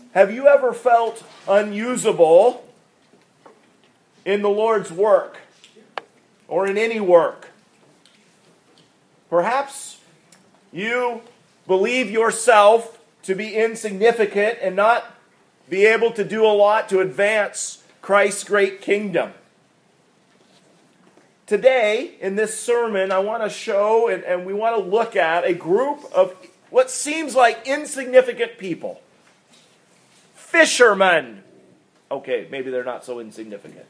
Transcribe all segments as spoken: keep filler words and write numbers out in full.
Have you ever felt unusable in the Lord's work or in any work? Perhaps you believe yourself to be insignificant and not be able to do a lot to advance Christ's great kingdom. Today, in this sermon, I want to show and, and we want to look at a group of what seems like insignificant people. Fishermen. Okay, maybe they're not so insignificant.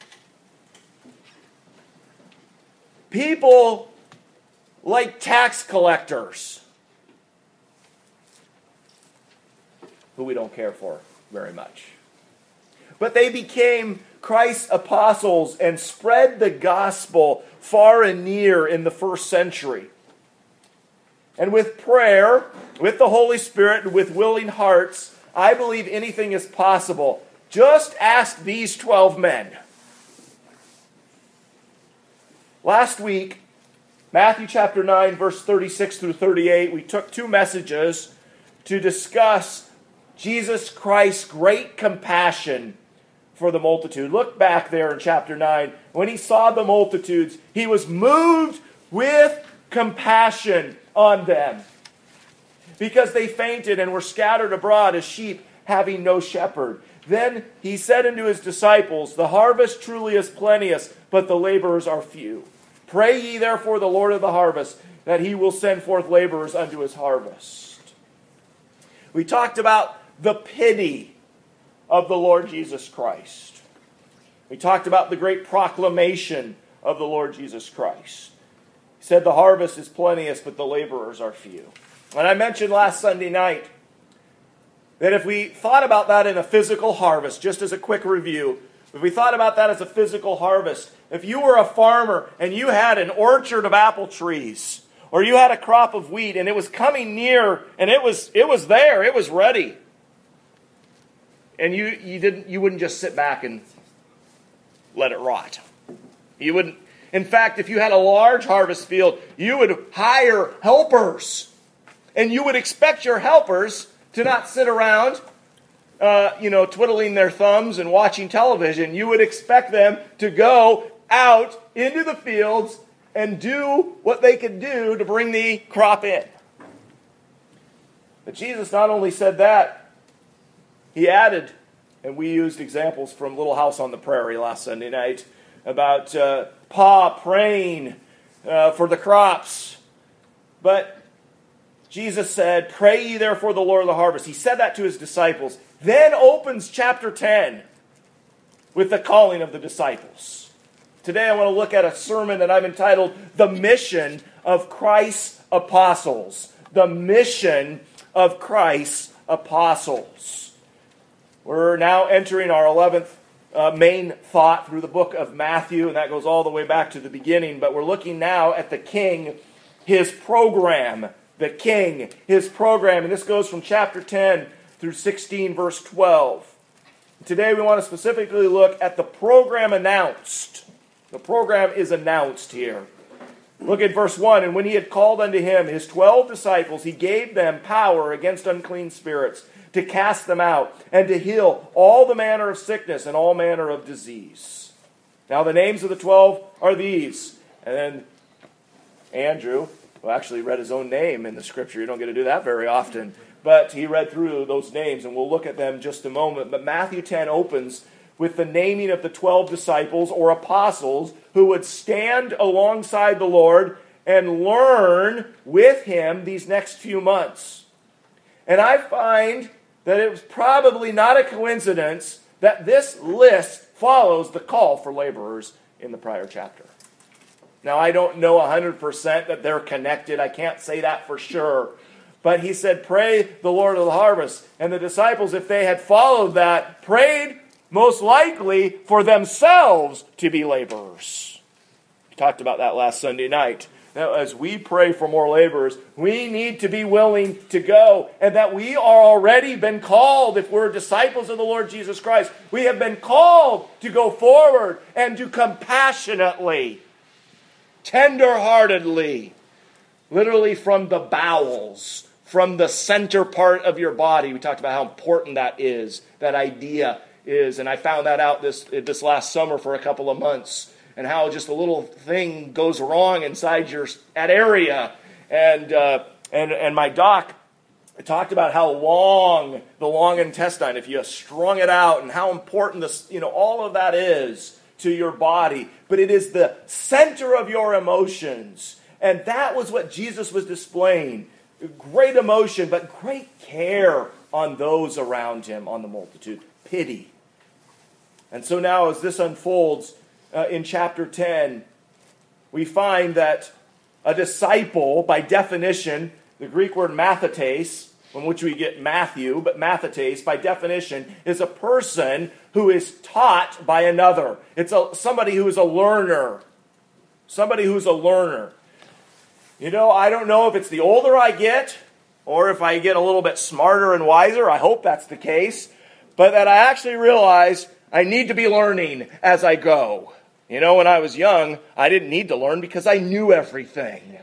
People like tax collectors, who we don't care for very much. But they became Christ's apostles and spread the gospel far and near in the first century. And with prayer, with the Holy Spirit, and with willing hearts, I believe anything is possible. Just ask these twelve men. Last week, Matthew chapter nine, verse thirty-six through thirty-eight, we took two messages to discuss Jesus Christ's great compassion for the multitude. Look back there in chapter nine. When he saw the multitudes, he was moved with compassion on them, because they fainted and were scattered abroad as sheep having no shepherd. Then he said unto his disciples, the harvest truly is plenteous, but the laborers are few. Pray ye therefore the Lord of the harvest, that he will send forth laborers unto his harvest. We talked about the pity of the Lord Jesus Christ. We talked about the great proclamation of the Lord Jesus Christ. He said the harvest is plenteous, but the laborers are few. And I mentioned last Sunday night that if we thought about that in a physical harvest, just as a quick review, if we thought about that as a physical harvest, if you were a farmer and you had an orchard of apple trees, or you had a crop of wheat and it was coming near and it was it was there, it was ready, and you you didn't you wouldn't just sit back and let it rot. You wouldn't. In fact, if you had a large harvest field, you would hire helpers. And you would expect your helpers to not sit around, uh, you know, twiddling their thumbs and watching television. You would expect them to go out into the fields and do what they could do to bring the crop in. But Jesus not only said that, he added, and we used examples from Little House on the Prairie last Sunday night, about uh, Pa praying uh, for the crops. But Jesus said, pray ye therefore the Lord of the harvest. He said that to his disciples. Then opens chapter ten with the calling of the disciples. Today I want to look at a sermon that I've entitled, The Mission of Christ's Apostles. The Mission of Christ's Apostles. We're now entering our eleventh Uh, main thought through the book of Matthew, and that goes all the way back to the beginning. But we're looking now at the King, his program. The King, his program. And this goes from chapter ten through sixteen, verse twelve. Today we want to specifically look at the program announced. The program is announced here. Look at verse one. And when he had called unto him his twelve disciples, he gave them power against unclean spirits, to cast them out, and to heal all the manner of sickness and all manner of disease. Now the names of the twelve are these. And then Andrew, who actually read his own name in the scripture. You don't get to do that very often. But he read through those names, and we'll look at them in just a moment. But Matthew ten opens with the naming of the twelve disciples or apostles who would stand alongside the Lord and learn with him these next few months. And I find that it was probably not a coincidence that this list follows the call for laborers in the prior chapter. Now, I don't know one hundred percent that they're connected. I can't say that for sure. But he said, pray the Lord of the harvest. And the disciples, if they had followed that, prayed most likely for themselves to be laborers. We talked about that last Sunday night. Now, as we pray for more laborers, we need to be willing to go, and that we are already been called, if we're disciples of the Lord Jesus Christ, we have been called to go forward and to compassionately, tender-heartedly, literally from the bowels, from the center part of your body. We talked about how important that is, that idea is. And I found that out this, this last summer for a couple of months. And how just a little thing goes wrong inside your that area. And, uh, and, and my doc talked about how long the long intestine, if you strung it out, and how important this, you know, all of that is to your body. But it is the center of your emotions. And that was what Jesus was displaying. Great emotion, but great care on those around him, on the multitude. Pity. And so now as this unfolds uh, in chapter ten, we find that a disciple, by definition, the Greek word mathetes, from which we get Matthew, but mathetes, by definition, is a person who is taught by another. It's a, somebody who is a learner. Somebody who's a learner. You know, I don't know if it's the older I get, or if I get a little bit smarter and wiser. I hope that's the case. But that I actually realize I need to be learning as I go. You know, when I was young, I didn't need to learn because I knew everything.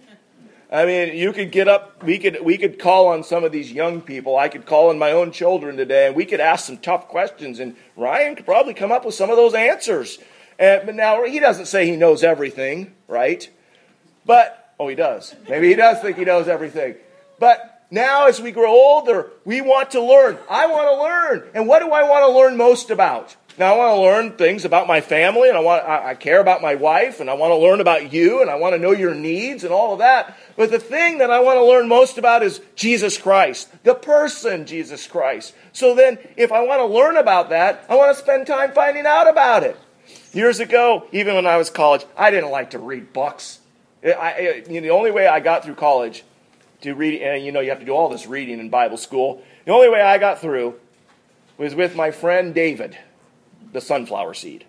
I mean, you could get up, we could we could call on some of these young people. I could call on my own children today, and we could ask some tough questions, and Ryan could probably come up with some of those answers. And, but now, he doesn't say he knows everything, right? But, oh, he does. Maybe he does think he knows everything. But now, as we grow older, we want to learn. I want to learn. And what do I want to learn most about? Now, I want to learn things about my family, and I want I, I care about my wife, and I want to learn about you, and I want to know your needs and all of that. But the thing that I want to learn most about is Jesus Christ, the person Jesus Christ. So then, if I want to learn about that, I want to spend time finding out about it. Years ago, even when I was in college, I didn't like to read books. I, I, you know, the only way I got through college to read, and you know, you have to do all this reading in Bible school. The only way I got through was with my friend David, the sunflower seed.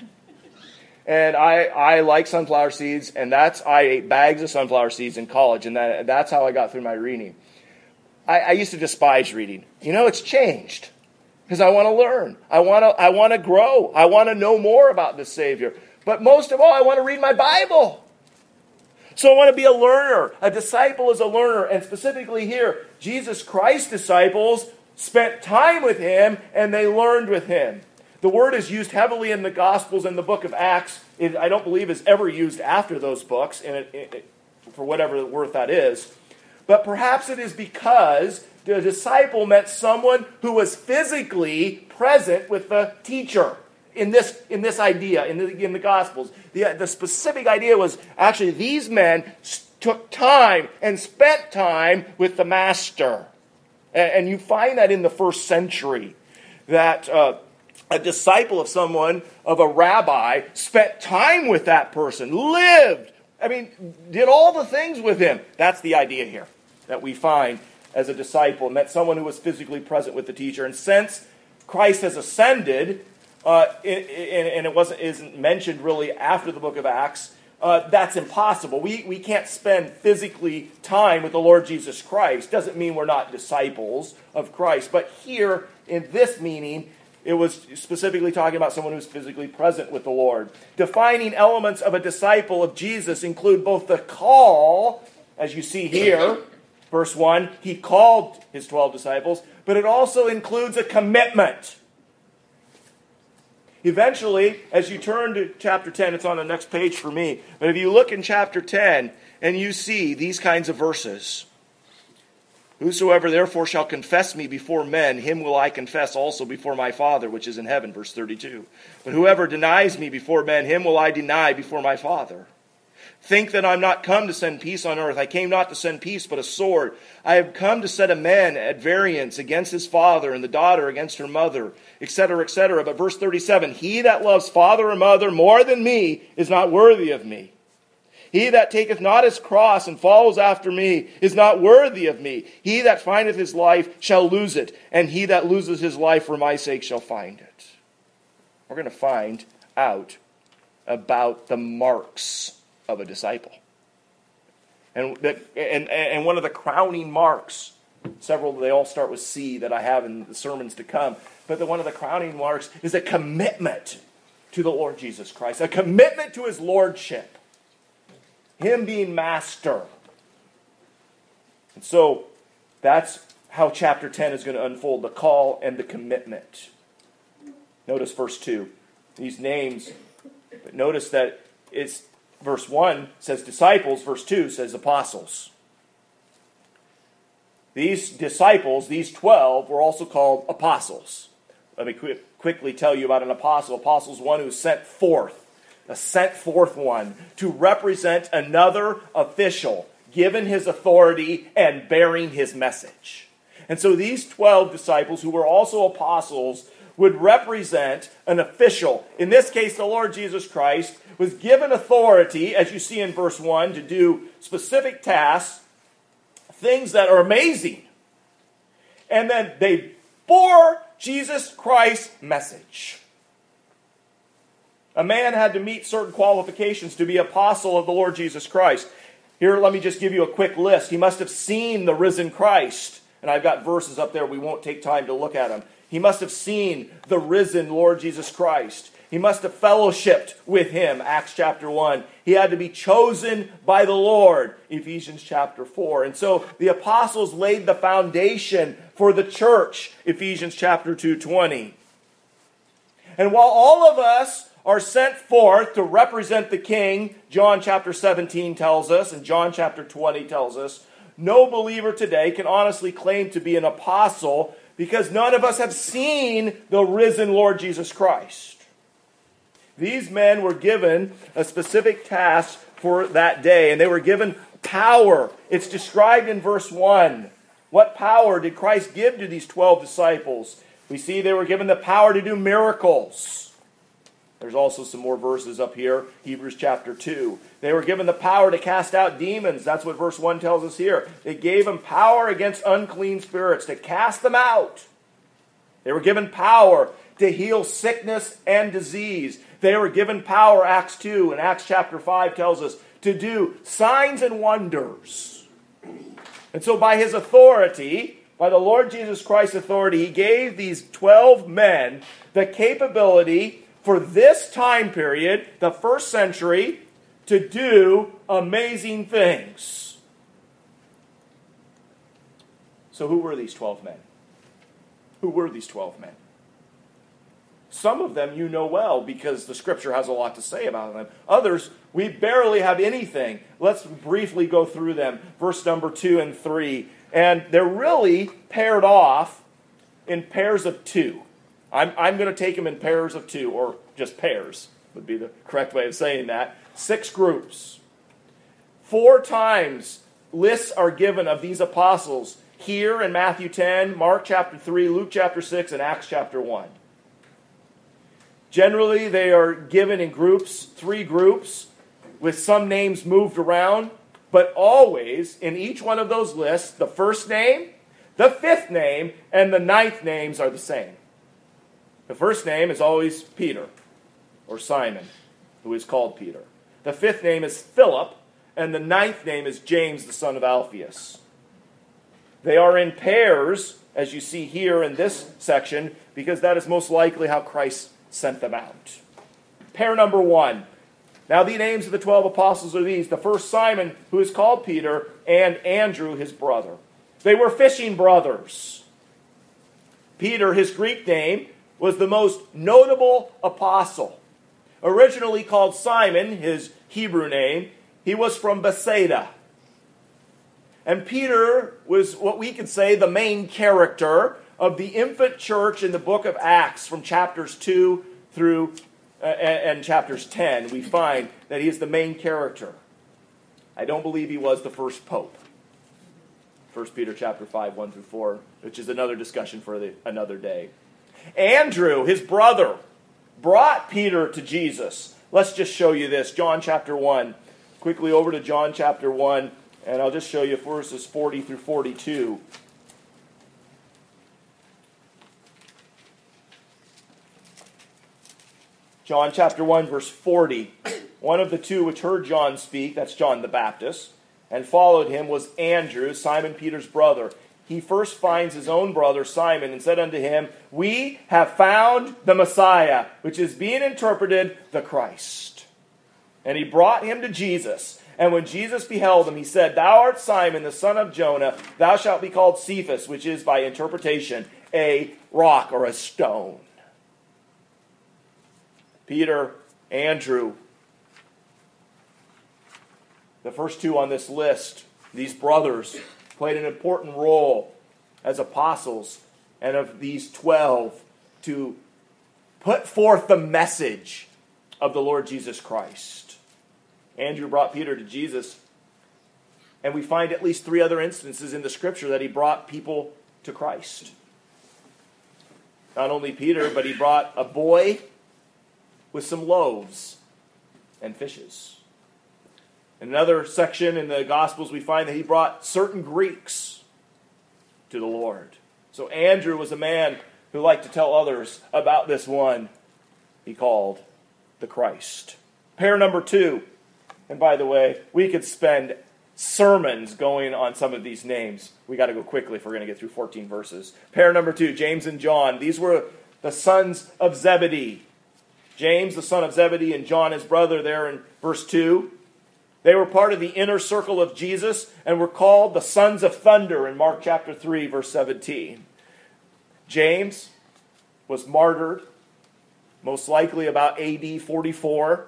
And I, I like sunflower seeds, and that's I ate bags of sunflower seeds in college, and that, that's how I got through my reading. I, I used to despise reading. You know, it's changed because I want to learn. I want to I want to grow. I want to know more about the Savior. But most of all, I want to read my Bible. So I want to be a learner. A disciple is a learner, and specifically here, Jesus Christ's disciples spent time with him, and they learned with him. The word is used heavily in the Gospels and the book of Acts. It, I don't believe is ever used after those books, and it, it, for whatever worth that is. But perhaps it is because the disciple meant someone who was physically present with the teacher in this, in this idea, in the, in the Gospels. The, the specific idea was actually these men took time and spent time with the master. And, and you find that in the first century, that Uh, a disciple of someone, of a rabbi, spent time with that person, lived, I mean, did all the things with him. That's the idea here that we find as a disciple. Meant someone who was physically present with the teacher. And since Christ has ascended, uh, it, it, and it wasn't isn't mentioned really after the book of Acts, uh, that's impossible. We, we can't spend physically time with the Lord Jesus Christ. Doesn't mean we're not disciples of Christ. But here, in this meaning, it was specifically talking about someone who's physically present with the Lord. Defining elements of a disciple of Jesus include both the call, as you see here, verse one, he called his twelve disciples, but it also includes a commitment. Eventually, as you turn to chapter ten, it's on the next page for me, but if you look in chapter ten and you see these kinds of verses, whosoever therefore shall confess me before men, him will I confess also before my Father which is in heaven, verse thirty-two. But whoever denies me before men, him will I deny before my Father. Think that I'm not come to send peace on earth. I came not to send peace, but a sword. I have come to set a man at variance against his father, and the daughter against her mother, et cetera, et cetera. But verse thirty-seven, he that loves father or mother more than me is not worthy of me. He that taketh not his cross and follows after me is not worthy of me. He that findeth his life shall lose it, and he that loses his life for my sake shall find it. We're going to find out about the marks of a disciple. And, the, and, and one of the crowning marks, several, they all start with C that I have in the sermons to come, but the, one of the crowning marks is a commitment to the Lord Jesus Christ, a commitment to his lordship. Him being master. And so, That's how chapter ten is going to unfold, the call and the commitment. Notice verse two. These names, but notice that it's verse one says disciples, verse two says apostles. These disciples, these twelve, were also called apostles. Let me qu- quickly tell you about an apostle. Apostle is one who is sent forth, a sent forth one, to represent another official, given his authority and bearing his message. And so these twelve disciples, who were also apostles, would represent an official. In this case, the Lord Jesus Christ was given authority, as you see in verse one, to do specific tasks, things that are amazing. And then they bore Jesus Christ's message. A man had to meet certain qualifications to be apostle of the Lord Jesus Christ. Here, let me just give you a quick list. He must have seen the risen Christ. And I've got verses up there. We won't take time to look at them. He must have seen the risen Lord Jesus Christ. He must have fellowshipped with him, Acts chapter one. He had to be chosen by the Lord, Ephesians chapter four. And so the apostles laid the foundation for the church, Ephesians chapter two twenty. And while all of us are sent forth to represent the King, John chapter seventeen tells us, and John chapter twenty tells us, no believer today can honestly claim to be an apostle because none of us have seen the risen Lord Jesus Christ. These men were given a specific task for that day, and they were given power. It's described in verse one. What power did Christ give to these twelve disciples? We see they were given the power to do miracles. There's also some more verses up here, Hebrews chapter two. They were given the power to cast out demons. That's what verse one tells us here. They gave them power against unclean spirits, to cast them out. They were given power to heal sickness and disease. They were given power, Acts two and Acts chapter five tells us, to do signs and wonders. And so by his authority, by the Lord Jesus Christ's authority, he gave these twelve men the capability for this time period, the first century, to do amazing things. So who were these twelve men? Who were these twelve men? Some of them you know well because the Scripture has a lot to say about them. Others, we barely have anything. Let's briefly go through them. Verse number two and three. And they're really paired off in pairs of two. I'm, I'm going to take them in pairs of two, or just pairs would be the correct way of saying that. Six groups. Four times lists are given of these apostles here in Matthew ten, Mark chapter three, Luke chapter six, and Acts chapter one. Generally, they are given in groups, three groups, with some names moved around, but always, in each one of those lists, the first name, the fifth name, and the ninth names are the same. The first name is always Peter, or Simon, who is called Peter. The fifth name is Philip, and the ninth name is James, the son of Alphaeus. They are in pairs, as you see here in this section, because that is most likely how Christ sent them out. Pair number one. Now the names of the twelve apostles are these. The first, Simon, who is called Peter, and Andrew, his brother. They were fishing brothers. Peter, his Greek name, was the most notable apostle. Originally called Simon, his Hebrew name, he was from Bethsaida. And Peter was what we could say the main character of the infant church in the book of Acts from chapters two through uh, and, and chapters ten. We find that he is the main character. I don't believe he was the first pope. First Peter chapter five, one through four, which is another discussion for the, another day. Andrew, his brother, brought Peter to Jesus. Let's just show you this. John chapter one. Quickly over to John chapter one, and I'll just show you verses forty through forty-two. John chapter one, verse forty. One of the two which heard John speak, that's John the Baptist, and followed him was Andrew, Simon Peter's brother. He first finds his own brother Simon and said unto him, We have found the Messiah, which is being interpreted the Christ. And he brought him to Jesus. And when Jesus beheld him, he said, Thou art Simon, the son of Jonah. Thou shalt be called Cephas, which is by interpretation a rock or a stone. Peter, Andrew, the first two on this list, these brothers, played an important role as apostles and of these twelve to put forth the message of the Lord Jesus Christ. Andrew brought Peter to Jesus, and we find at least three other instances in the Scripture that he brought people to Christ. Not only Peter, but he brought a boy with some loaves and fishes. In another section in the Gospels, we find that he brought certain Greeks to the Lord. So Andrew was a man who liked to tell others about this one he called the Christ. Pair number two. And by the way, we could spend sermons going on some of these names. We got to go quickly if we're going to get through fourteen verses. Pair number two, James and John. These were the sons of Zebedee. James, the son of Zebedee, and John, his brother, there in verse two. They were part of the inner circle of Jesus and were called the sons of thunder in Mark chapter three, verse seventeen. James was martyred, most likely about A D forty-four.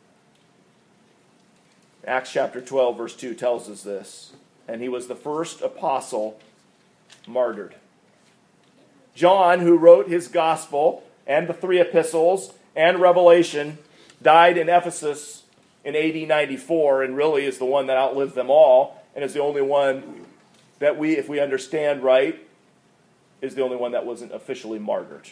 Acts chapter twelve, verse two tells us this. And he was the first apostle martyred. John, who wrote his gospel and the three epistles and Revelation, died in Ephesus in A D ninety-four, and really is the one that outlived them all, and is the only one that we, if we understand right, is the only one that wasn't officially martyred.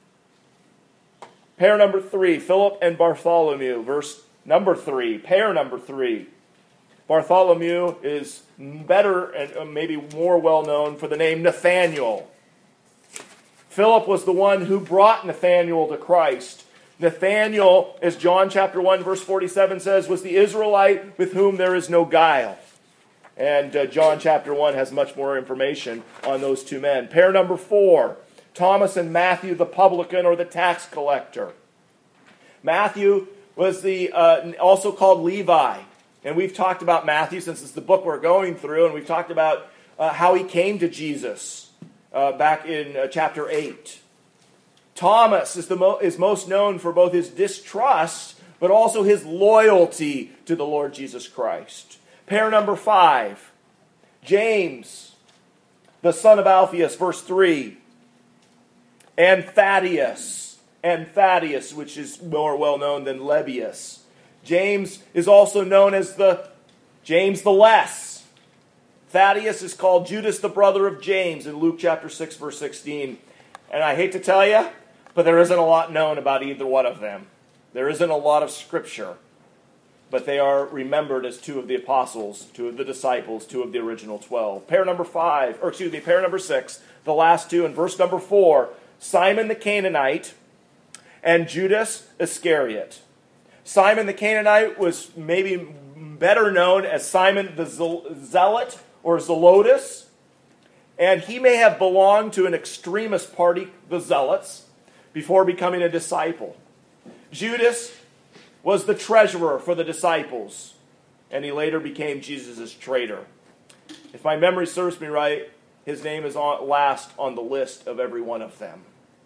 Pair number three, Philip and Bartholomew, verse number three, pair number three. Bartholomew is better and maybe more well known for the name Nathanael. Philip was the one who brought Nathanael to Christ. Nathanael, as John chapter one, verse forty-seven says, was the Israelite with whom there is no guile. And uh, John chapter one has much more information on those two men. Pair number four, Thomas and Matthew, the publican or the tax collector. Matthew was the uh, also called Levi. And we've talked about Matthew since it's the book we're going through, and we've talked about uh, how he came to Jesus uh, back in uh, chapter eight. Thomas is, the mo- is most known for both his distrust, but also his loyalty to the Lord Jesus Christ. Pair number five, James, the son of Alphaeus, verse three, and Thaddeus, and Thaddeus, which is more well known than Lebbeus. James is also known as the James the Less. Thaddeus is called Judas, the brother of James, in Luke chapter six, verse sixteen. And I hate to tell you, but there isn't a lot known about either one of them. There isn't a lot of scripture. But they are remembered as two of the apostles, two of the disciples, two of the original twelve. Pair number five, or excuse me, pair number six, the last two in verse number four, Simon the Canaanite and Judas Iscariot. Simon the Canaanite was maybe better known as Simon the Zealot or Zelotes, and he may have belonged to an extremist party, the Zealots, before becoming a disciple. Judas was the treasurer for the disciples, and he later became Jesus' traitor. If my memory serves me right, his name is on, last on the list of every one of them.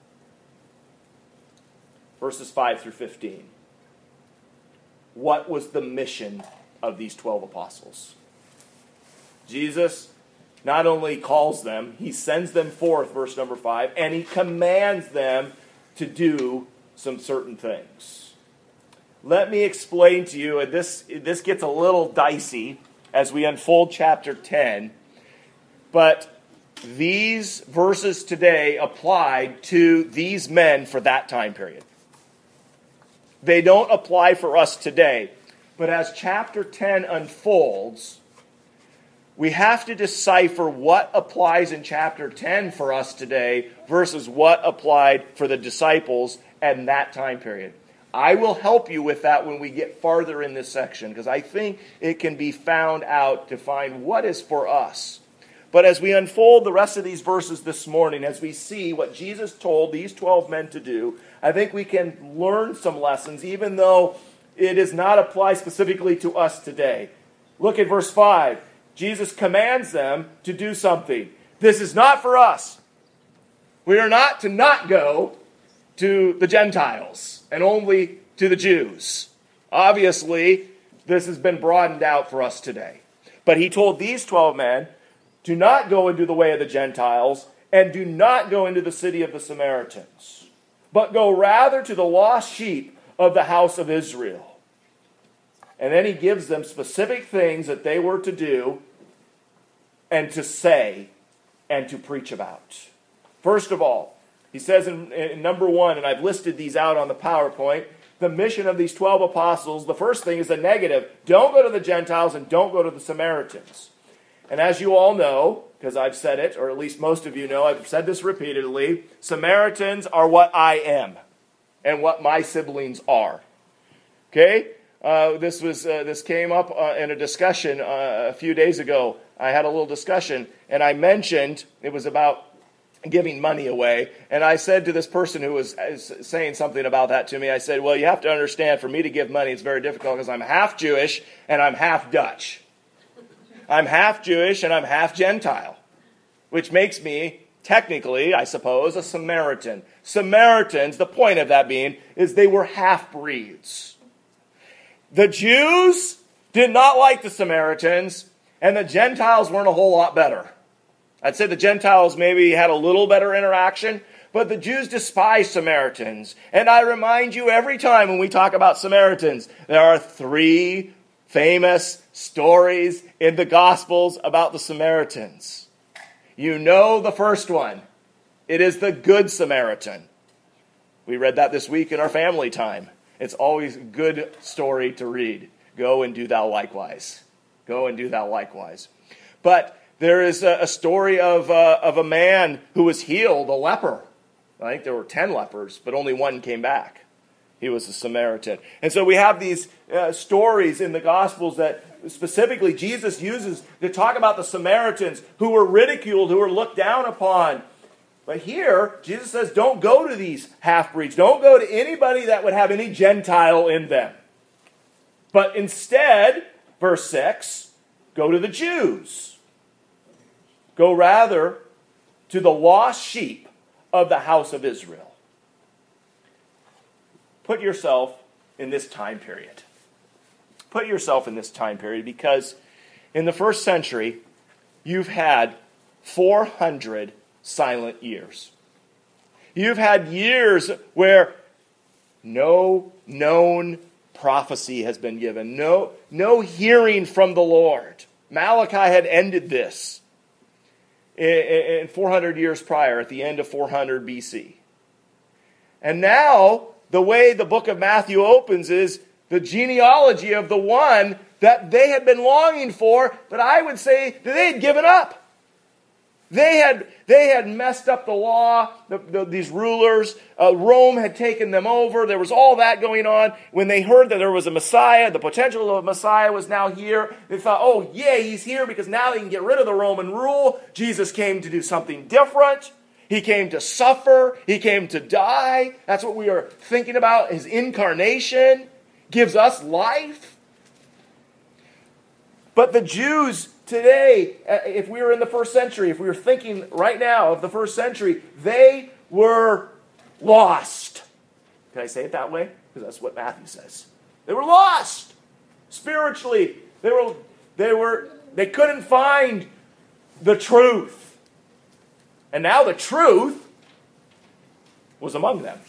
Verses five through fifteen. What was the mission of these twelve apostles? Jesus not only calls them, he sends them forth, verse number five, and he commands them to do some certain things. Let me explain to you, and this, this gets a little dicey as we unfold chapter ten, but these verses today applied to these men for that time period. They don't apply for us today, but as chapter ten unfolds, we have to decipher what applies in chapter ten for us today versus what applied for the disciples at that time period. I will help you with that when we get farther in this section, because I think it can be found out to find what is for us. But as we unfold the rest of these verses this morning, as we see what Jesus told these twelve men to do, I think we can learn some lessons, even though it does not apply specifically to us today. Look at verse five. Jesus commands them to do something. This is not for us. We are not to not go to the Gentiles and only to the Jews. Obviously, this has been broadened out for us today. But he told these twelve men, do not go into the way of the Gentiles, and do not go into the city of the Samaritans, but go rather to the lost sheep of the house of Israel. And then he gives them specific things that they were to do and to say and to preach about. First of all, he says in, in number one, and I've listed these out on the PowerPoint, the mission of these twelve apostles, the first thing is the negative. Don't go to the Gentiles and don't go to the Samaritans. And as you all know, because I've said it, or at least most of you know, I've said this repeatedly, Samaritans are what I am and what my siblings are. Okay? Uh, this was uh, this came up uh, in a discussion uh, a few days ago. I had a little discussion, and I mentioned it was about giving money away. And I said to this person who was saying something about that to me, I said, well, you have to understand, for me to give money, it's very difficult because I'm half Jewish and I'm half Dutch. I'm half Jewish and I'm half Gentile, which makes me, technically, I suppose, a Samaritan. Samaritans, the point of that being, is they were half-breeds. The Jews did not like the Samaritans, and the Gentiles weren't a whole lot better. I'd say the Gentiles maybe had a little better interaction, but the Jews despised Samaritans. And I remind you every time when we talk about Samaritans, there are three famous stories in the Gospels about the Samaritans. You know the first one. It is the Good Samaritan. We read that this week in our family time. It's always a good story to read. Go and do thou likewise. Go and do thou likewise. But there is a, a story of, uh, of a man who was healed, a leper. I think there were ten lepers, but only one came back. He was a Samaritan. And so we have these uh, stories in the Gospels that specifically Jesus uses to talk about the Samaritans who were ridiculed, who were looked down upon. But here, Jesus says, don't go to these half-breeds. Don't go to anybody that would have any Gentile in them. But instead, verse six, go to the Jews. Go rather to the lost sheep of the house of Israel. Put yourself in this time period. Put yourself in this time period because in the first century, you've had four hundred silent years. You've had years where no known prophecy has been given. No, no hearing from the Lord. Malachi had ended this in, in four hundred years prior, at the end of four hundred B C. And now, the way the book of Matthew opens is the genealogy of the one that they had been longing for, but I would say that they had given up. They had, they had messed up the law, the, the, these rulers. Uh, Rome had taken them over. There was all that going on. When they heard that there was a Messiah, the potential of a Messiah was now here, they thought, oh, yeah, he's here because now they can get rid of the Roman rule. Jesus came to do something different. He came to suffer. He came to die. That's what we are thinking about. His incarnation gives us life. But the Jews today, if we were in the first century, if we were thinking right now of the first century, they were lost. Can I say it that way? Because that's what Matthew says. They were lost spiritually. They were, they were, they couldn't find the truth. And now the truth was among them.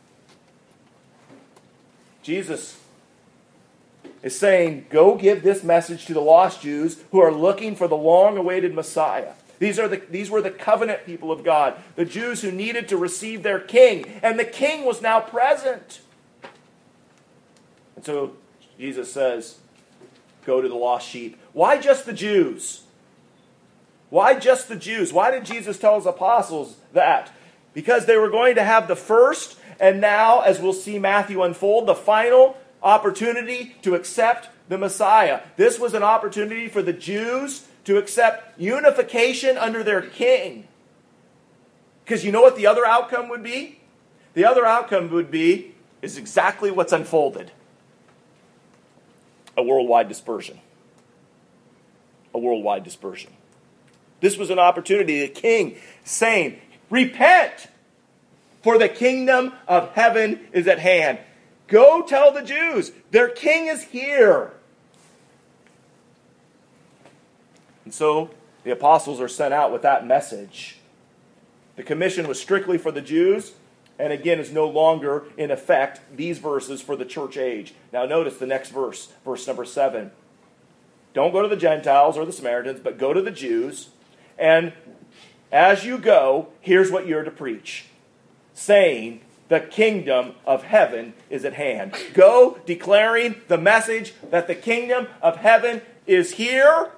Jesus is saying, go give this message to the lost Jews who are looking for the long-awaited Messiah. These are the, these were the covenant people of God, the Jews who needed to receive their king, and the king was now present. And so Jesus says, go to the lost sheep. Why just the Jews? Why just the Jews? Why did Jesus tell his apostles that? Because they were going to have the first, and now, as we'll see Matthew unfold, the final opportunity to accept the Messiah. This was an opportunity for the Jews to accept unification under their king. Because you know what the other outcome would be? The other outcome would be, is exactly what's unfolded. A worldwide dispersion. a worldwide dispersion. This was an opportunity, the king saying, repent, for the kingdom of heaven is at hand. Go tell the Jews, their king is here. And so the apostles are sent out with that message. The commission was strictly for the Jews, and again is no longer in effect, these verses, for the church age. Now notice the next verse, verse number seven. Don't go to the Gentiles or the Samaritans, but go to the Jews. And as you go, here's what you're to preach, saying, the kingdom of heaven is at hand. Go declaring the message that the kingdom of heaven is here.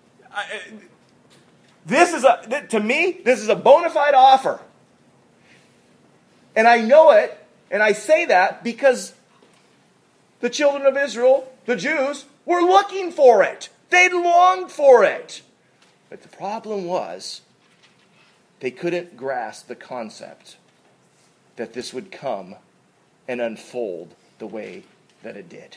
This is a, to me, this is a bona fide offer. And I know it, and I say that because the children of Israel, the Jews, were looking for it. They longed for it. But the problem was, they couldn't grasp the concept that this would come and unfold the way that it did.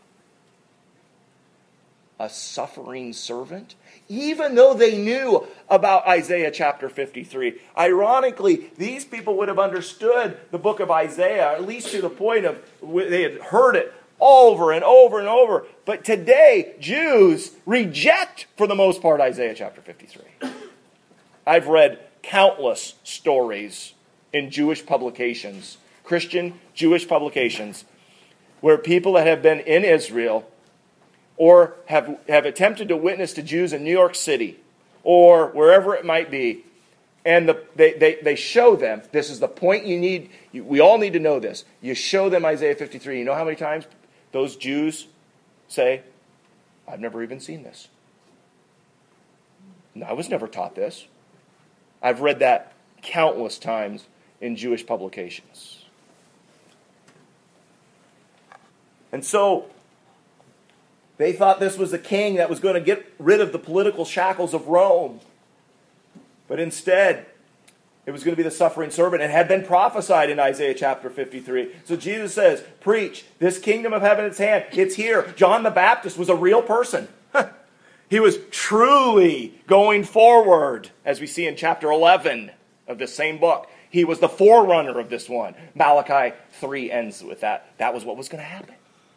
A suffering servant, even though they knew about Isaiah chapter fifty-three. Ironically, these people would have understood the book of Isaiah, at least to the point of they had heard it over and over and over. But today, Jews reject, for the most part, Isaiah chapter fifty-three. I've read countless stories in Jewish publications, Christian Jewish publications, where people that have been in Israel or have, have attempted to witness to Jews in New York City or wherever it might be, and the, they, they, they show them, this is the point you need, you, we all need to know this, you show them Isaiah fifty-three. You know how many times those Jews say, I've never even seen this. No, I was never taught this. I've read that countless times in Jewish publications. And so, they thought this was a king that was going to get rid of the political shackles of Rome. But instead, it was going to be the suffering servant, and had been prophesied in Isaiah chapter fifty-three. So Jesus says, preach, this kingdom of heaven is at hand. It's here. John the Baptist was a real person. He was truly going forward, as we see in chapter eleven of this same book. He was the forerunner of this one. Malachi three ends with that. That was what was going to happen.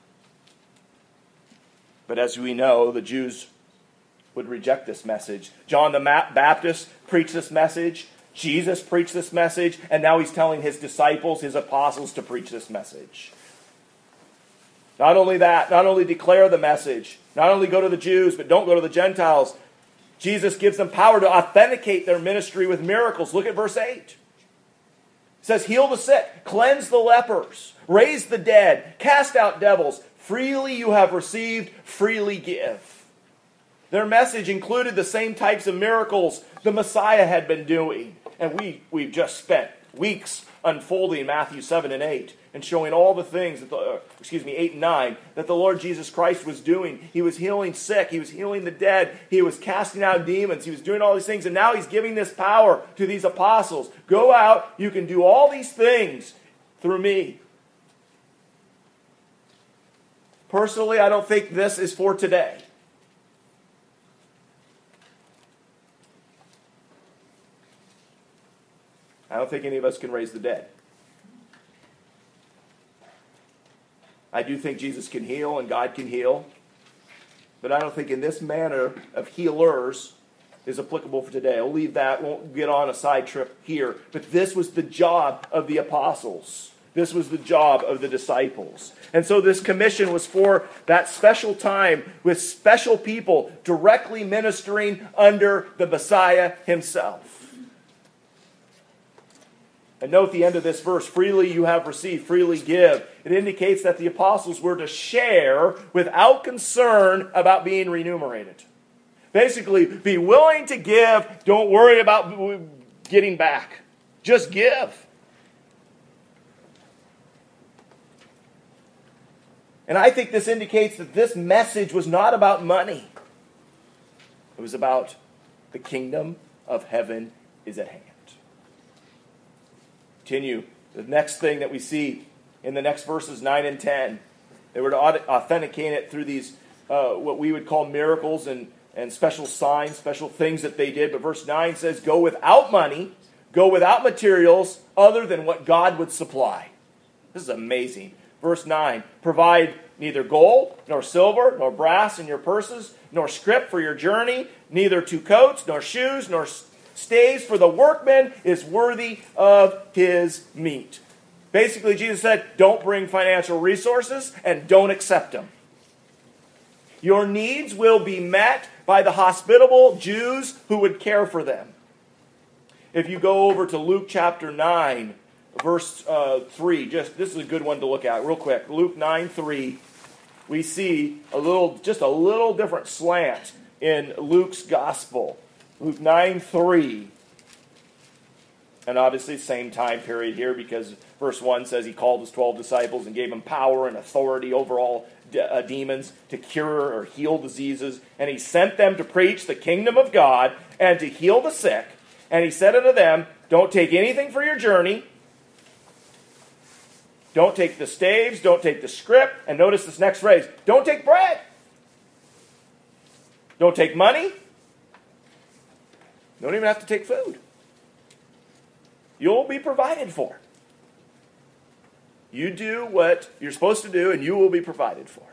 But as we know, the Jews would reject this message. John the Baptist preached this message. Jesus preached this message. And now he's telling his disciples, his apostles, to preach this message. Not only that, not only declare the message, not only go to the Jews, but don't go to the Gentiles. Jesus gives them power to authenticate their ministry with miracles. Look at verse eight. It says, heal the sick, cleanse the lepers, raise the dead, cast out devils. Freely you have received, freely give. Their message included the same types of miracles the Messiah had been doing. And we, we've just spent weeks unfolding Matthew seven and eight and showing all the things, that the, uh, excuse me, eight and nine, that the Lord Jesus Christ was doing. He was healing sick. He was healing the dead. He was casting out demons. He was doing all these things. And now he's giving this power to these apostles. Go out. You can do all these things through me. Personally, I don't think this is for today. I don't think any of us can raise the dead. I do think Jesus can heal and God can heal. But I don't think in this manner of healers is applicable for today. I'll leave that, won't get on a side trip here. But this was the job of the apostles. This was the job of the disciples. And so this commission was for that special time with special people directly ministering under the Messiah himself. And note the end of this verse, freely you have received, freely give. It indicates that the apostles were to share without concern about being remunerated. Basically, be willing to give, don't worry about getting back. Just give. And I think this indicates that this message was not about money. It was about the kingdom of heaven is at hand. Continue. The next thing that we see in the next verses nine and ten, they were to authenticate it through these, uh, what we would call miracles and and special signs, special things that they did. But verse nine says, go without money, go without materials other than what God would supply. This is amazing. Verse nine, provide neither gold, nor silver, nor brass in your purses, nor scrip for your journey, neither two coats, nor shoes, nor stays, for the workman is worthy of his meat. Basically, Jesus said, don't bring financial resources and don't accept them. Your needs will be met by the hospitable Jews who would care for them. If you go over to Luke chapter nine, verse uh, three, just this is a good one to look at real quick. Luke nine three, we see a little, just a little different slant in Luke's gospel. Luke nine three. And obviously same time period here, because verse one says he called his twelve disciples and gave them power and authority over all de- uh, demons to cure or heal diseases. And he sent them to preach the kingdom of God and to heal the sick. And he said unto them, don't take anything for your journey. Don't take the staves, don't take the scrip. And notice this next phrase, don't take bread. Don't take money. Don't even have to take food. You'll be provided for. You do what you're supposed to do, and you will be provided for.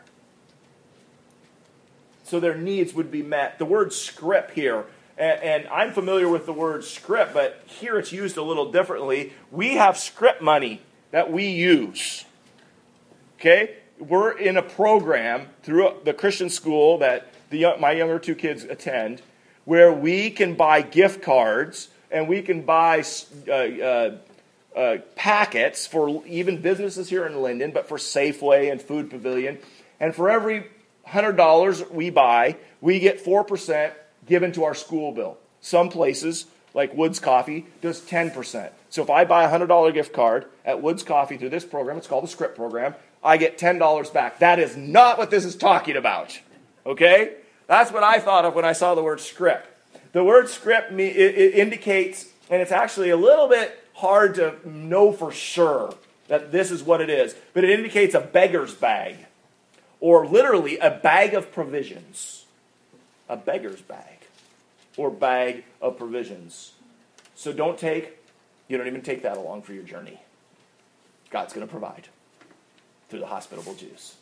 So their needs would be met. The word scrip here, and, and I'm familiar with the word scrip, but here it's used a little differently. We have scrip money that we use. Okay? We're in a program through the Christian school that the, my younger two kids attend, where we can buy gift cards and we can buy uh, uh, uh, packets for even businesses here in Linden, but for Safeway and Food Pavilion. And for every one hundred dollars we buy, we get four percent given to our school bill. Some places, like Woods Coffee, does ten percent. So if I buy a one hundred dollars gift card at Woods Coffee through this program, it's called the Script program, I get ten dollars back. That is not what this is talking about. Okay? That's what I thought of when I saw the word script. The word script me, it, it indicates, and it's actually a little bit hard to know for sure that this is what it is, but it indicates a beggar's bag, or literally a bag of provisions. A beggar's bag, or bag of provisions. So don't take, you don't even take that along for your journey. God's going to provide through the hospitable Jews.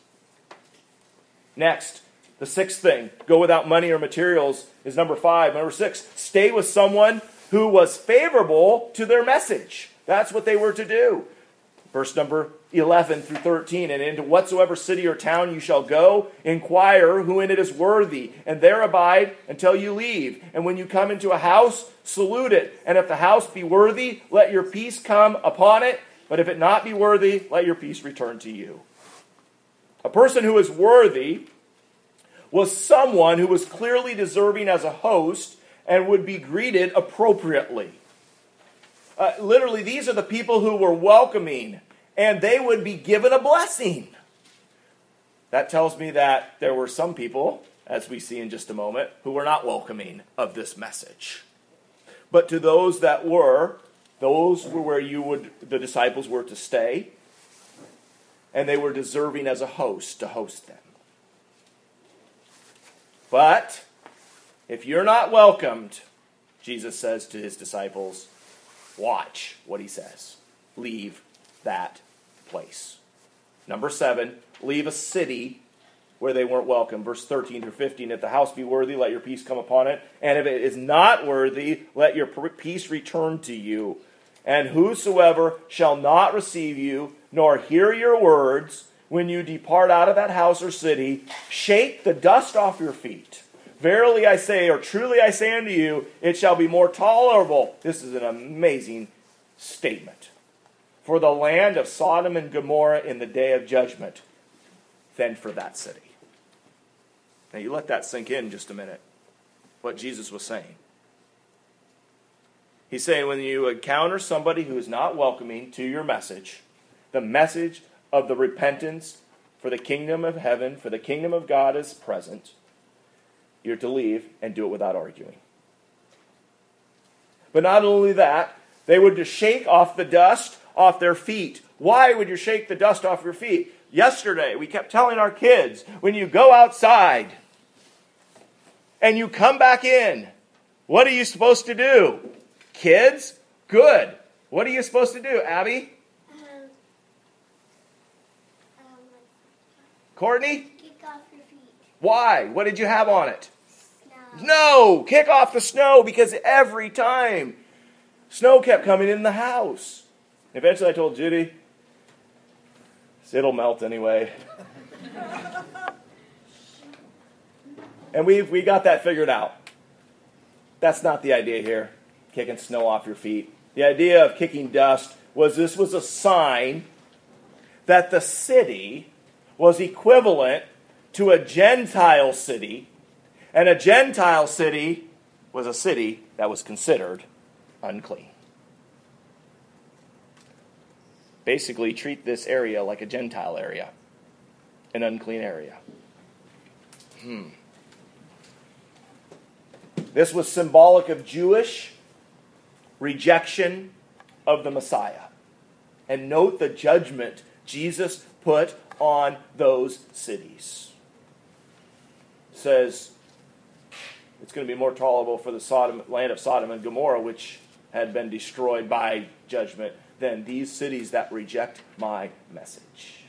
Next, the sixth thing, go without money or materials, is number five. Number six, stay with someone who was favorable to their message. That's what they were to do. Verse number eleven through thirteen, and into whatsoever city or town you shall go, inquire who in it is worthy, and there abide until you leave. And when you come into a house, salute it. And if the house be worthy, let your peace come upon it. But if it not be worthy, let your peace return to you. A person who is worthy was someone who was clearly deserving as a host and would be greeted appropriately. Uh, literally, these are the people who were welcoming, and they would be given a blessing. That tells me that there were some people, as we see in just a moment, who were not welcoming of this message. But to those that were, those were where you would, the disciples were to stay, and they were deserving as a host to host them. But if you're not welcomed, Jesus says to his disciples, watch what he says. Leave that place. Number seven, leave a city where they weren't welcome. Verse thirteen through fifteen, if the house be worthy, let your peace come upon it. And if it is not worthy, let your peace return to you. And whosoever shall not receive you, nor hear your words, when you depart out of that house or city, shake the dust off your feet. Verily I say, or truly I say unto you, it shall be more tolerable. This is an amazing statement. For the land of Sodom and Gomorrah in the day of judgment than for that city. Now you let that sink in just a minute, what Jesus was saying. He's saying when you encounter somebody who is not welcoming to your message, the message of the repentance for the kingdom of heaven, for the kingdom of God is present, you're to leave and do it without arguing. But not only that, they were to shake off the dust off their feet. Why would you shake the dust off your feet? Yesterday, we kept telling our kids, when you go outside, and you come back in, what are you supposed to do? Kids? Good. What are you supposed to do, Abby? Um, um, Courtney? kick off your feet. Why? What did you have on it? Snow. No! Kick off the snow, because every time snow kept coming in the house. Eventually I told Judy, it'll melt anyway. And we we got that figured out. That's not the idea here, kicking snow off your feet. The idea of kicking dust was this was a sign that the city was equivalent to a Gentile city, and a Gentile city was a city that was considered unclean. Basically, treat this area like a Gentile area, an unclean area. Hmm. This was symbolic of Jewish rejection of the Messiah. And note the judgment Jesus put on those cities. It says it's going to be more tolerable for the Sodom, land of Sodom and Gomorrah, which had been destroyed by judgment, than these cities that reject my message.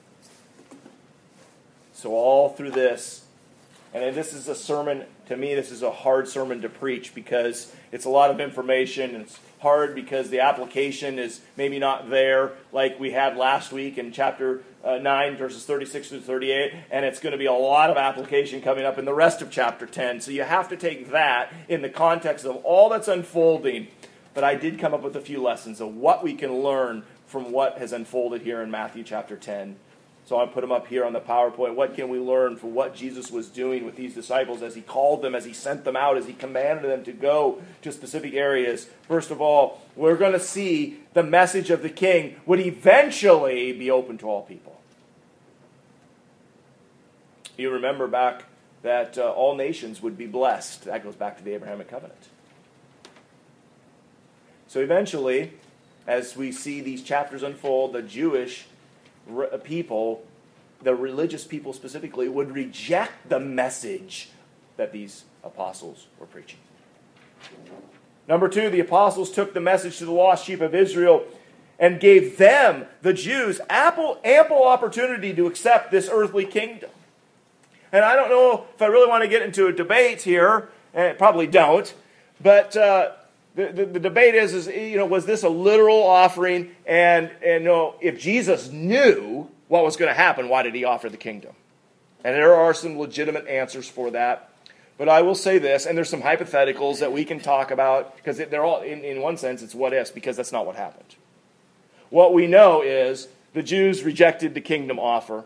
So all through this, and this is a sermon, to me this is a hard sermon to preach because it's a lot of information, and it's hard because the application is maybe not there like we had last week in chapter uh, nine, verses thirty-six to thirty-eight, and it's going to be a lot of application coming up in the rest of chapter ten. So you have to take that in the context of all that's unfolding. But I did come up with a few lessons of what we can learn from what has unfolded here in Matthew chapter ten. So I put them up here on the PowerPoint. What can we learn from what Jesus was doing with these disciples as he called them, as he sent them out, as he commanded them to go to specific areas? First of all, we're going to see the message of the king would eventually be open to all people. You remember back that uh, all nations would be blessed. That goes back to the Abrahamic covenant. So eventually, as we see these chapters unfold, the Jewish re- people, the religious people specifically, would reject the message that these apostles were preaching. Number two, the apostles took the message to the lost sheep of Israel and gave them, the Jews, ample, ample opportunity to accept this earthly kingdom. And I don't know if I really want to get into a debate here, and probably don't, but uh, the, the, the debate is, is, you know, was this a literal offering? And, and you know, if Jesus knew what was going to happen, why did he offer the kingdom? And there are some legitimate answers for that. But I will say this, and there's some hypotheticals that we can talk about, because they're all, in, in one sense, it's what ifs, because that's not what happened. What we know is the Jews rejected the kingdom offer.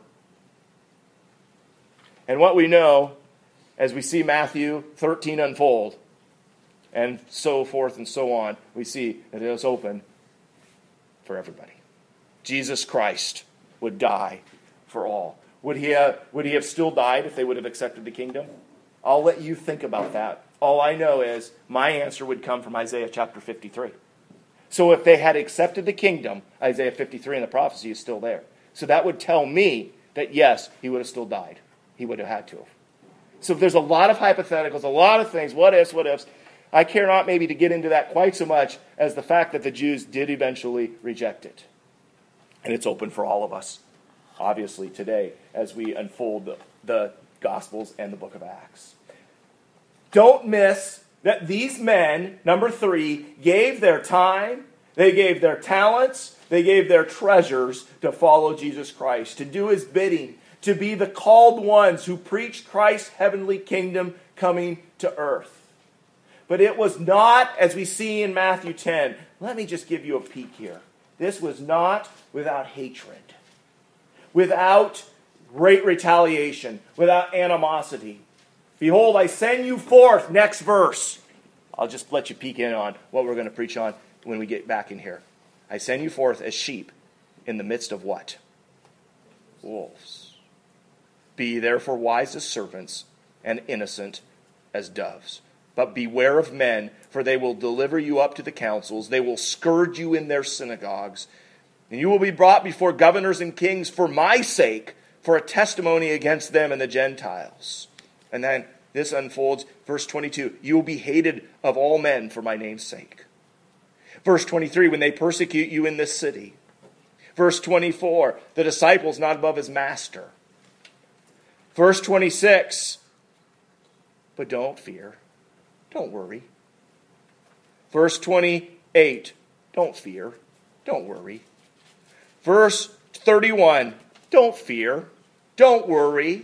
And what we know, as we see Matthew thirteen unfold, and so forth and so on, we see that it is open for everybody. Jesus Christ would die for all. Would he have, would he have still died if they would have accepted the kingdom? I'll let you think about that. All I know is my answer would come from Isaiah chapter fifty-three. So if they had accepted the kingdom, Isaiah fifty-three in the prophecy is still there. So that would tell me that yes, he would have still died. He would have had to have. So there's a lot of hypotheticals, a lot of things, what ifs, what ifs. I care not maybe to get into that quite so much as the fact that the Jews did eventually reject it. And it's open for all of us, obviously, today as we unfold the, the Gospels and the book of Acts. Don't miss that these men, number three, gave their time, they gave their talents, they gave their treasures to follow Jesus Christ, to do his bidding, to be the called ones who preached Christ's heavenly kingdom coming to earth. But it was not, as we see in Matthew ten, let me just give you a peek here. This was not without hatred, without great retaliation, without animosity. Behold, I send you forth, next verse. I'll just let you peek in on what we're going to preach on when we get back in here. I send you forth as sheep in the midst of what? Wolves. Be therefore wise as serpents and innocent as doves. But beware of men, for they will deliver you up to the councils. They will scourge you in their synagogues. And you will be brought before governors and kings for my sake, for a testimony against them and the Gentiles. And then this unfolds. Verse twenty-two, you will be hated of all men for my name's sake. Verse twenty-three, when they persecute you in this city. Verse twenty-four, the disciple's not above his master. Verse twenty-six, but don't fear. Don't worry. Verse twenty-eight, don't fear. Don't worry. Verse thirty-one, don't fear. Don't worry.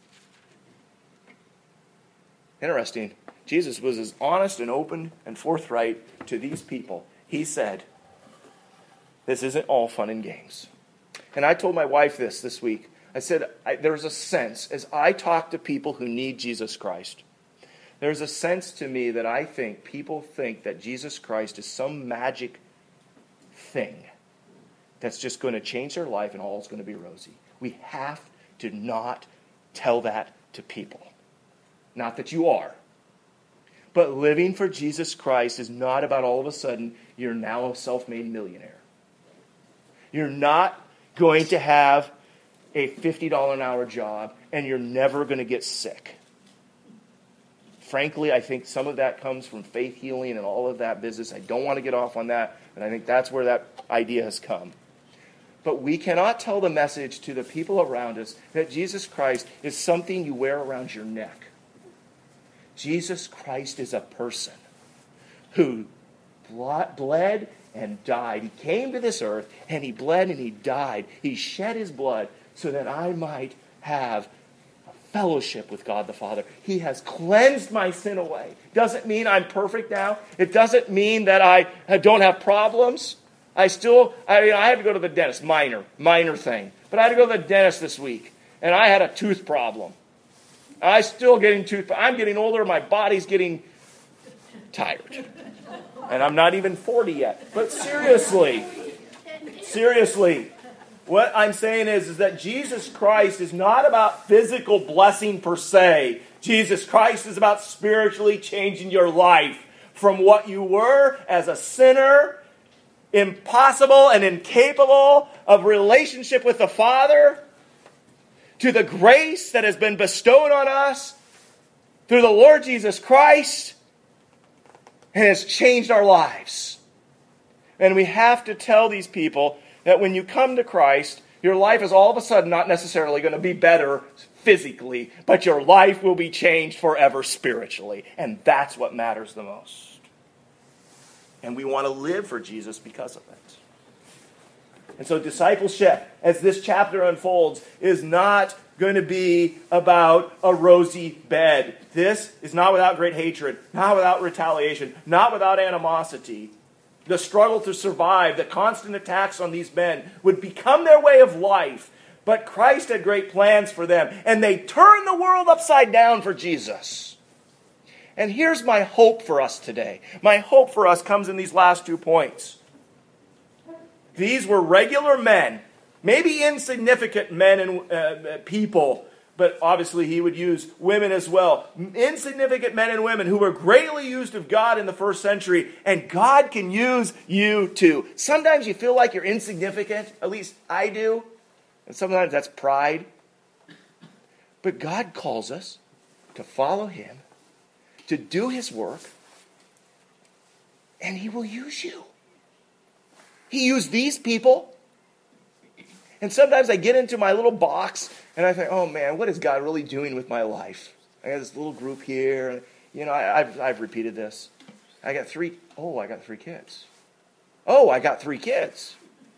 Interesting. Jesus was as honest and open and forthright to these people. He said, this isn't all fun and games. And I told my wife this this week. I said, I, there's a sense, as I talk to people who need Jesus Christ, there's a sense to me that I think people think that Jesus Christ is some magic thing that's just going to change their life and all is going to be rosy. We have to not tell that to people. Not that you are. But living for Jesus Christ is not about all of a sudden you're now a self-made millionaire. You're not going to have a fifty dollars an hour job and you're never going to get sick. Frankly, I think some of that comes from faith healing and all of that business. I don't want to get off on that, but I think that's where that idea has come. But we cannot tell the message to the people around us that Jesus Christ is something you wear around your neck. Jesus Christ is a person who bled and died. He came to this earth and he bled and he died. He shed his blood so that I might have a fellowship with God the Father. He has cleansed my sin away. Doesn't mean I'm perfect now. It doesn't mean that I don't have problems. I still, I mean, I had to go to the dentist. Minor, minor thing. But I had to go to the dentist this week and I had a tooth problem. I'm still getting tooth. I'm getting older. My body's getting tired. And I'm not even forty yet. But seriously, seriously, what I'm saying is, is that Jesus Christ is not about physical blessing per se. Jesus Christ is about spiritually changing your life from what you were as a sinner, impossible and incapable of relationship with the Father, to the grace that has been bestowed on us through the Lord Jesus Christ and has changed our lives. And we have to tell these people that when you come to Christ, your life is all of a sudden not necessarily going to be better physically, but your life will be changed forever spiritually. And that's what matters the most. And we want to live for Jesus because of it. And so discipleship, as this chapter unfolds, is not going to be about a rosy bed. This is not without great hatred, not without retaliation, not without animosity. The struggle to survive, the constant attacks on these men would become their way of life. But Christ had great plans for them, and they turned the world upside down for Jesus. And here's my hope for us today. My hope for us comes in these last two points. These were regular men, maybe insignificant men and uh, people, but obviously he would use women as well. Insignificant men and women who were greatly used of God in the first century, and God can use you too. Sometimes you feel like you're insignificant, at least I do, and sometimes that's pride. But God calls us to follow him, to do his work, and he will use you. He used these people. And sometimes I get into my little box and I think, oh man, what is God really doing with my life? I got this little group here. You know, I, I've, I've repeated this. I got three, oh, I got three kids. Oh, I got three kids.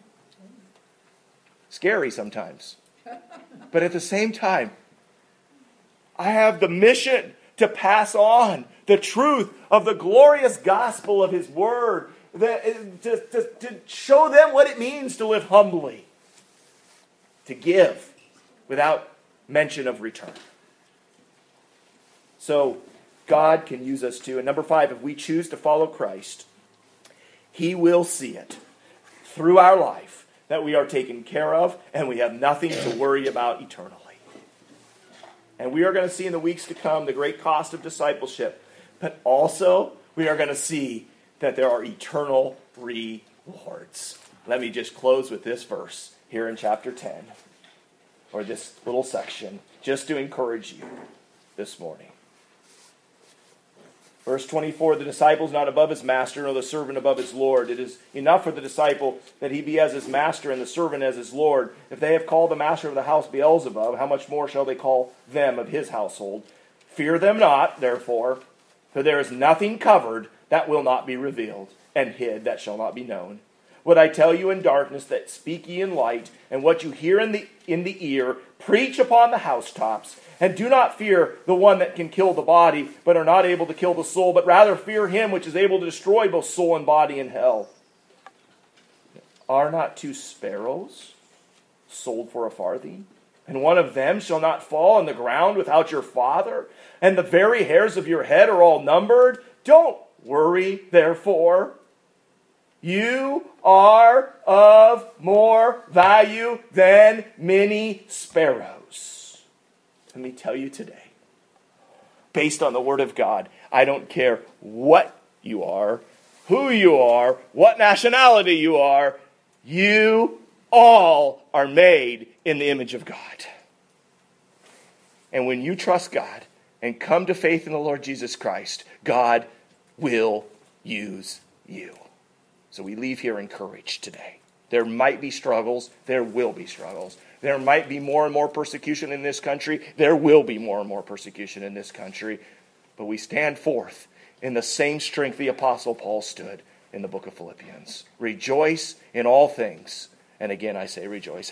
Scary sometimes. But at the same time, I have the mission to pass on the truth of the glorious gospel of his word. That, to, to, to show them what it means to live humbly, to give without mention of return. So God can use us too. And number five, if we choose to follow Christ, he will see it through our life that we are taken care of and we have nothing to worry about eternally. And we are going to see in the weeks to come the great cost of discipleship, but also we are going to see that there are eternal rewards. Let me just close with this verse here in chapter ten, or this little section, just to encourage you this morning. Verse twenty-four, the disciple is not above his master, nor the servant above his Lord. It is enough for the disciple that he be as his master and the servant as his Lord. If they have called the master of the house Beelzebub, how much more shall they call them of his household? Fear them not, therefore, for there is nothing covered that will not be revealed, and hid that shall not be known. What I tell you in darkness, that speak ye in light, and what you hear in the in the ear, preach upon the housetops. And do not fear the one that can kill the body, but are not able to kill the soul, but rather fear him which is able to destroy both soul and body in hell. Are not two sparrows sold for a farthing? And one of them shall not fall on the ground without your Father? And the very hairs of your head are all numbered? Don't worry, therefore. You are of more value than many sparrows. Let me tell you today, based on the Word of God, I don't care what you are, who you are, what nationality you are, you all are made in the image of God. And when you trust God and come to faith in the Lord Jesus Christ, God will use you. So we leave here encouraged today. There might be struggles. There will be struggles. There might be more and more persecution in this country. There will be more and more persecution in this country. But we stand forth in the same strength the Apostle Paul stood in the book of Philippians. Rejoice in all things. And again, I say rejoice.